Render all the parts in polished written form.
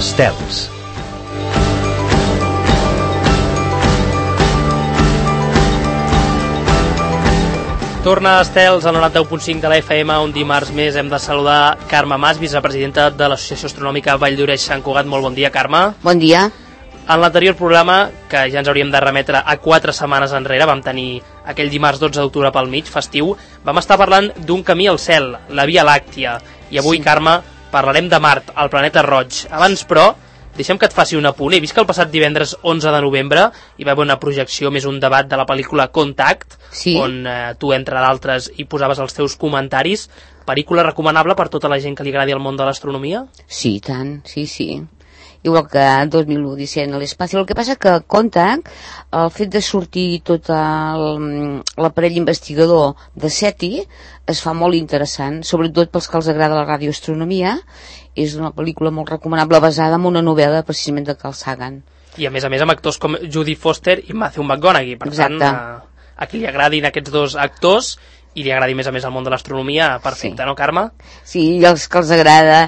Estels. Torna a Estels al 91.5 de la FM, un dimarts més hem de saludar Carme Mas, vicepresidenta de l'Associació Astronòmica Vall d'Oreix Sant Cugat. Molt bon dia, Carme. Bon dia. En l'anterior programa, que ja ens hauríem de remetre a 4 setmanes enrere, vam tenir aquell dimarts 12 d'octubre pel mig, festiu, vam estar parlant d'un camí al cel, la Via Làctia, i avui, sí, Carme, parlarem de Mart, el planeta roig. Abans, però, deixem que et faci un apunt. He vist que el passat divendres 11 de novembre hi va haver una projecció, més un debat de la pel·lícula Contact, sí, on tu, entre d'altres, hi posaves els teus comentaris. Pel·lícula recomanable per tota la gent que li agradi el món de l'astronomia? Sí, tant, sí, sí. Igual que 2001 Odissea en l'espai. El que passa que Contact, el fet de sortir tot l'aparell investigador de SETI es fa molt interessant, sobretot pels que els agrada la radioastronomia. És una pel·lícula molt recomanable basada en una novel·la precisament de Carl Sagan. I a més amb actors com Jodie Foster i Matthew McConaughey. Per tant, a qui li agradin aquests dos actors i li agradi més a més el món de l'astronomia, perfecte, sí, no, Carme? Sí, i els que els agrada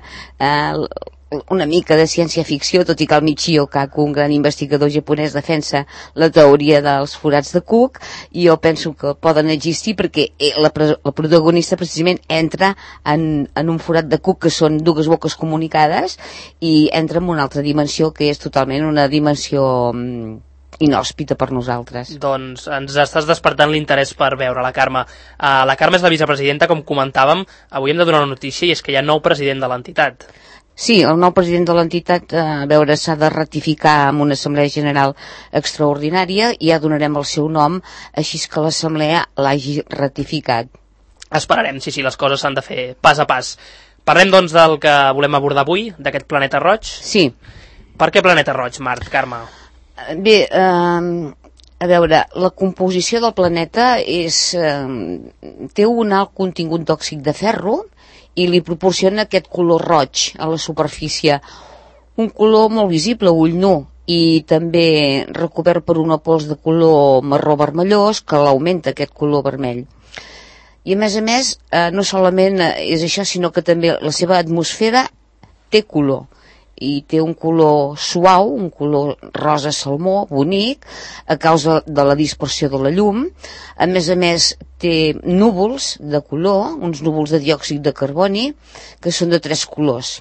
una mica de ciència-ficció, tot i que el Michio Kaku, un gran investigador japonès, defensa la teoria dels forats de Cook, i jo penso que poden existir perquè la protagonista precisament entra en un forat de Cook, que són dues boques comunicades, i entra en una altra dimensió que és totalment una dimensió inhòspita per nosaltres. Doncs ens estàs despertant l'interès per veure la Carme. La Carme és la vicepresidenta, com comentàvem. Avui hem de donar una notícia, i és que hi ha nou president de l'entitat. Sí, el nou president de l'entitat, a veure, s'ha de ratificar amb una assemblea general extraordinària i ja donarem el seu nom, així que l'assemblea l'hagi ratificat. Esperarem, sí, les coses s'han de fer pas a pas. Parlem, doncs, del que volem abordar avui, d'aquest planeta roig? Sí. Per què planeta roig, Mart, Carme? Bé, a veure, la composició del planeta té un alt contingut d'òxid de ferro i li proporciona aquest color roig a la superfície, un color molt visible a ull nu, i també recobert per una pols de color marró vermellós que l'augmenta aquest color vermell. I a més, no solament és això, sinó que també la seva atmosfera té color, i té un color suau, un color rosa salmó, bonic, a causa de la dispersió de la llum. A més, té núvols de color, uns núvols de diòxid de carboni, que són de 3 colors.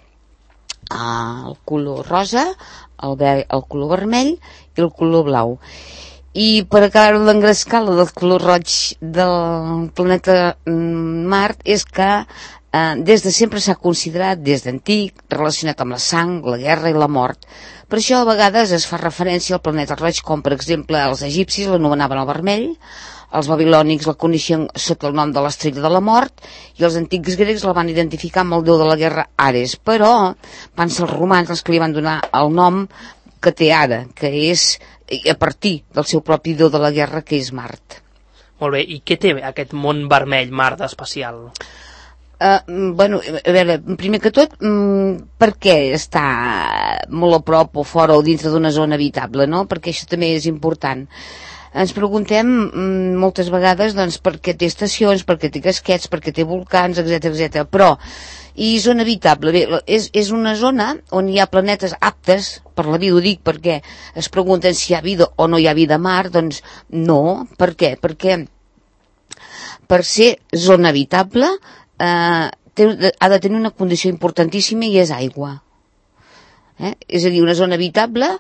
El color rosa, el color vermell i el color blau. I per acabar d'engrescar del color roig del planeta Mart és que des de sempre s'ha considerat, des d'antic, relacionat amb la sang, la guerra i la mort. Per això a vegades es fa referència al planeta roig, com per exemple els egipcis l'anomenaven el vermell, els babilònics la coneixien sota el nom de l'estrella de la mort, i els antics grecs la van identificar amb el déu de la guerra Ares, però van ser els romans els que li van donar el nom que té ara, que és a partir del seu propi déu de la guerra, que és Mart. Molt bé, i què té aquest món vermell, Mart, especial? Bueno, a veure, primer que tot, per què està molt a prop o fora o dintre d'una zona habitable, no? Perquè això també és important. Ens preguntem moltes vegades, doncs, per què té estacions, per què té casquets, per què té volcans, etc. Però, i zona habitable? Bé, és una zona on hi ha planetes aptes per la vida, ho dic perquè es pregunten si hi ha vida o no hi ha vida a Mart. Doncs no. Per què? Perquè per ser zona habitable ha de tenir una condició importantíssima, i és aigua. És a dir, una zona habitable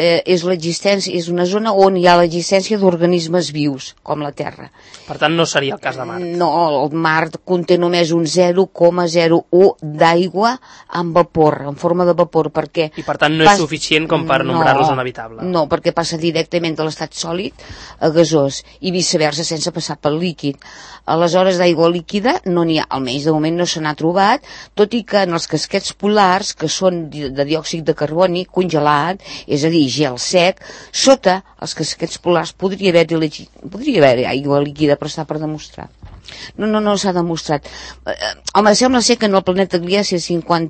és una zona on hi ha l'existència d'organismes vius, com la Terra. Per tant, no seria el cas de Mart. No, el Mart conté només un 0,01 d'aigua en vapor, en forma de vapor, perquè... I per tant no és suficient com per nombrar-lo zona habitable. No, perquè passa directament de l'estat sòlid a gasós, i viceversa, sense passar pel líquid. Aleshores, d'aigua líquida no n'hi ha, almenys de moment no se n'ha trobat, tot i que en els casquets polars, que són de diòxid de carboni congelat, és a dir, gel sec, sota els casquets polars podria haver aigua líquida, però està per demostrar. No s'ha demostrat. Home, sembla ser que en el planeta Gliese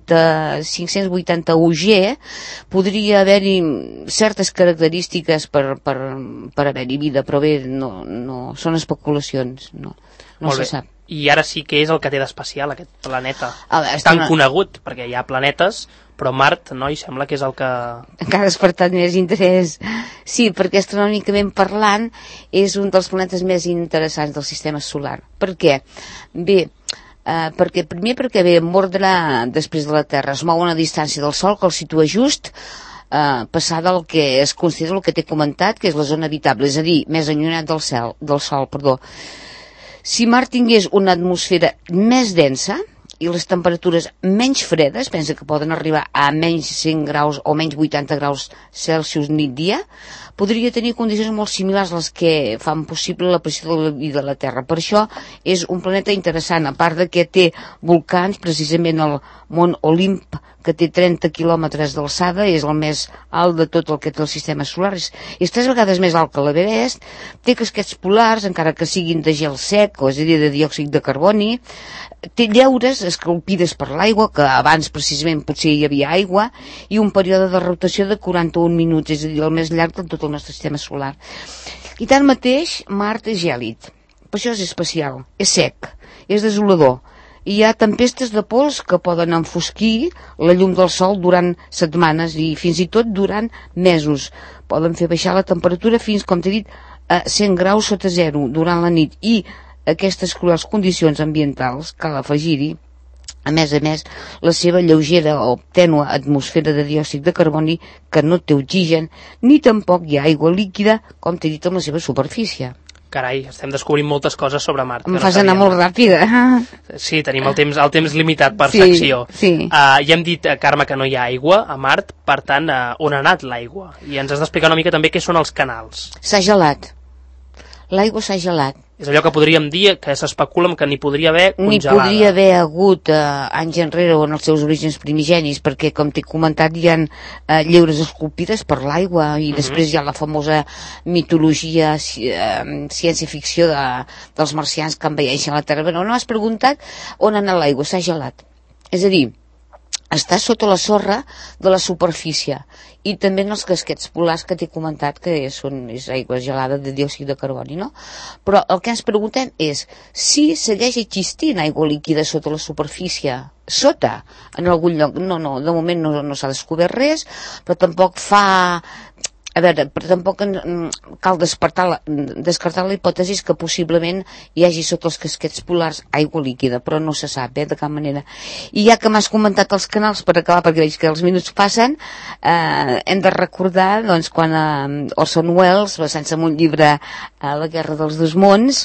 580 UG podria haver-hi certes característiques per haver-hi vida, però bé, no són especulacions, no se sap. I ara sí que és el que té d'especial aquest planeta. És tan conegut, perquè hi ha planetes, però Mart, no? I sembla que és el que... Encara ha despertat més interès. Sí, perquè astronòmicament parlant és un dels planetes més interessants del sistema solar. Per què? Bé, perquè ve en ordre després de la Terra, es mou a una distància del Sol que el situa just passada el que es considera el que t'he comentat, que és la zona habitable, és a dir, més allunyat del Sol. Si Mart tingués una atmosfera més densa i les temperatures menys fredes, pensa que poden arribar a menys 100 graus o menys 80 graus Celsius nit-dia, podria tenir condicions molt similars a les que fan possible l'aparició de la vida a la Terra. Per això és un planeta interessant, a part de que té volcans, precisament el Mont Olimp, que té 30 quilòmetres d'alçada, és el més alt de tot el que té el sistema solar, és 3 vegades més alt que l'Everest, té casquets polars, encara que siguin de gel sec, o és a dir, de diòxid de carboni, té llaures esculpides per l'aigua, que abans precisament potser hi havia aigua, i un període de rotació de 41 minuts, és a dir, el més llarg de tot el nostre sistema solar. I tanmateix, Mart és gèlid, per això és especial, és sec, és desolador. Hi ha tempestes de pols que poden enfosquir la llum del sol durant setmanes i fins i tot durant mesos. Poden fer baixar la temperatura fins, com t'he dit, a 100 graus sota zero durant la nit, i aquestes cruels condicions ambientals cal afegir-hi, a més, la seva lleugera o tènue atmosfera de diòxid de carboni, que no té oxigen, ni tampoc hi ha aigua líquida, com t'he dit, en la seva superfície. Carai, estem descobrint moltes coses sobre Mart. Em fas anar molt ràpida. Sí, tenim el temps limitat per secció. Sí. Ja hem dit, Carme, que no hi ha aigua a Mart, per tant, on ha anat l'aigua? I ens has d'explicar una mica també què són els canals. S'ha gelat. L'aigua s'ha gelat. És allò que podríem dir, que s'especula que n'hi podria haver congelada. N'hi podria haver hagut anys enrere o en els seus orígens primigenis, perquè, com t'he comentat, hi ha lleures esculpides per l'aigua, i després hi ha la famosa mitologia, ciència-ficció dels marcians que envaeixen la Terra. Però no m'has preguntat on ha anat l'aigua, s'ha gelat. És a dir, està sota la sorra de la superfície, i també en els casquets polars que t'he comentat, que és aigua gelada de diòxid de carboni, no? Però el que ens preguntem és si segueix existint aigua líquida sota la superfície, en algun lloc. No, de moment no s'ha descobert res, però tampoc tampoc cal descartar la hipòtesi que possiblement hi hagi sota els casquets polars aigua líquida, però no se sap, de cap manera. I ja que m'has comentat els canals, per acabar, perquè veig que els minuts passen, hem de recordar, doncs, quan Orson Welles, basant-se en un llibre, La guerra dels dos mons,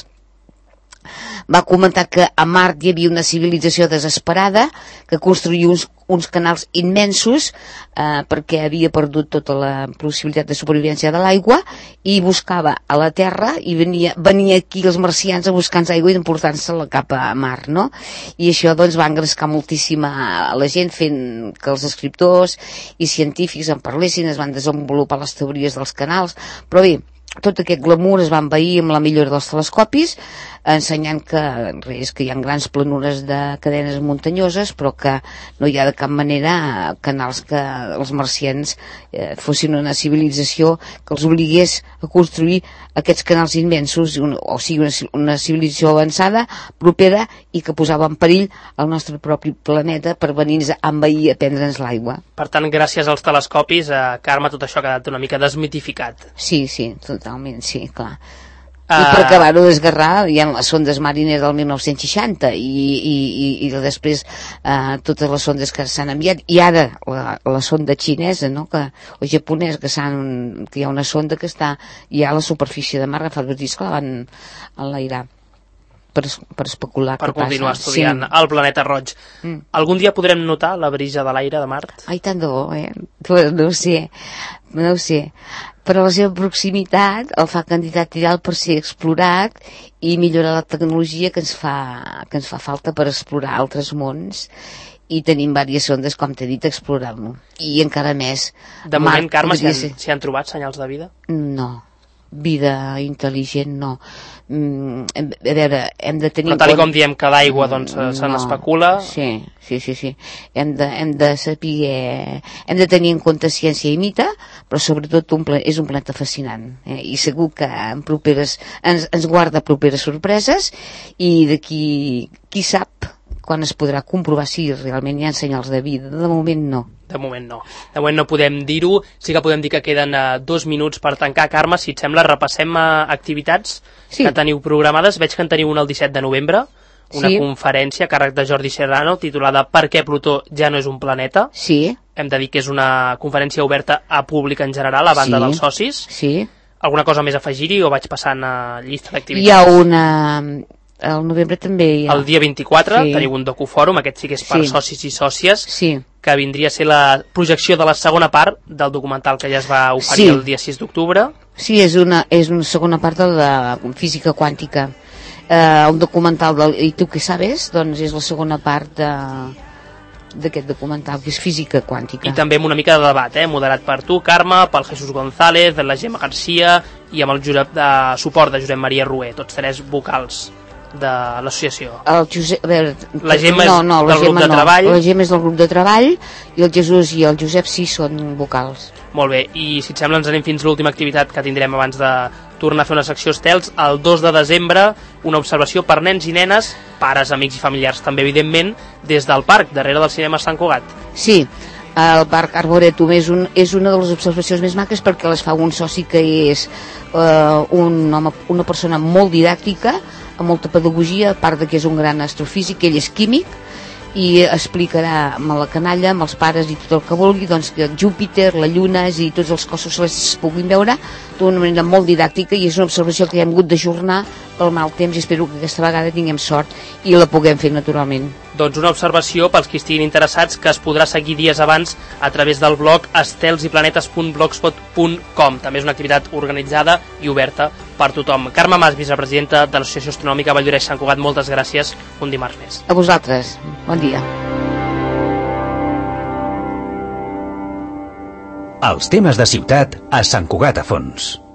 va comentar que a Mart hi havia una civilització desesperada que construïa uns canals immensos perquè havia perdut tota la possibilitat de supervivència de l'aigua, i buscava a la Terra, i venia aquí els marcians a buscar-nos aigua i emportant-se-la cap a Mart, no? I això, doncs, va engrescar moltíssim a la gent, fent que els escriptors i científics en parlessin, es van desenvolupar les teories dels canals. Però bé, tot aquest glamour es va envair amb la millora dels telescopis, ensenyant que hi ha grans planures de cadenes muntanyoses, però que no hi ha de cap manera canals que els marcians fossin una civilització que els obligués a construir aquests canals immensos, o sigui, una civilització avançada, propera, i que posava en perill el nostre propi planeta per venir-nos a envair, a prendre'ns l'aigua. Per tant, gràcies als telescopis, Carme, tot això ha quedat una mica desmitificat. Sí, totalment, sí, clar. I per acabar-ho d'esgarrar, hi ha les sondes Mariner del 1960 i després totes les sondes que s'han enviat, i ara la sonda xinesa, no? O japonesa, que hi ha una sonda que està ja a la superfície de Mart, fa 2 dies que la van enlairar per especular per continuar estudiant el planeta roig. Algun dia podrem notar la brisa de l'aire de Mart? Ai, tant de bo, no ho sé, però la seva proximitat el fa candidat ideal per ser explorat i millorar la tecnologia que ens fa falta per explorar altres mons, i tenim diverses sondes, com t'he dit, explorant-lo, i encara més. De moment, Carme, s'hi han trobat senyals de vida? No, vida intel·ligent, no. A veure, hem de tenir... Però tal com diem que l'aigua se n'especula... Sí. Hem de saber... Hem de tenir en compte ciència i mite, però sobretot és un planeta fascinant. I segur que en properes ens guarda properes sorpreses, i d'aquí, qui sap quan es podrà comprovar si realment hi ha senyals de vida. De moment no. De moment no podem dir-ho. Sí que podem dir que queden 2 minuts per tancar. Carme, si et sembla, repassem activitats que teniu programades. Veig que en teniu una el 17 de novembre, una conferència a càrrec de Jordi Serrano titulada Per què Plutó ja no és un planeta. Sí. Hem de dir que és una conferència oberta a públic en general, a banda dels socis. Sí. Alguna cosa més a afegir-hi o vaig passant a llista d'activitats? Hi ha una... Al novembre també hi ha... El dia 24 teniu un docufòrum, aquest sí que és per socis i sòcies, que vindria a ser la projecció de la segona part del documental que ja es va oferir el dia 6 d'octubre. Sí, és una segona part de la física quàntica. Un documental del I tu què sabes? Doncs és la segona part d'aquest documental, que és física quàntica. I també amb una mica de debat, moderat per tu, Carme, pel Jesús González, la Gemma Garcia i amb el suport de Josep Maria Rué, tots 3 vocals de l'associació. La Gemma és del grup de treball. La Gemma és del grup de treball i el Jesús i el Josep sí són vocals. Molt bé, i si et sembla ens anem fins a l'última activitat que tindrem abans de tornar a fer una secció estels. El 2 de desembre, una observació per nens i nenes, pares, amics i familiars també, evidentment, des del parc, darrere del cinema Sant Cugat. Sí, el Parc Arboretum és una de les observacions més maques perquè les fa un soci que és una persona molt didàctica, amb molta pedagogia, a part que és un gran astrofísic, ell és químic, i explicarà amb la canalla, amb els pares i tot el que vulgui, doncs que Júpiter, la Lluna i tots els cossos celestes es puguin veure d'una manera molt didàctica, i és una observació que hem hagut d'ajornar pel mal temps, i espero que aquesta vegada tinguem sort i la puguem fer naturalment. Doncs una observació pels que estiguin interessats, que es podrà seguir dies abans a través del blog estelsiplanetes.blogspot.com. També és una activitat organitzada i oberta per tothom. Carme Mas, vicepresidenta de l'Associació Astronòmica Valldoreix Sant Cugat, moltes gràcies, un dimarts més. A vosaltres, bon dia. Els temes de ciutat a Sant Cugat a fons.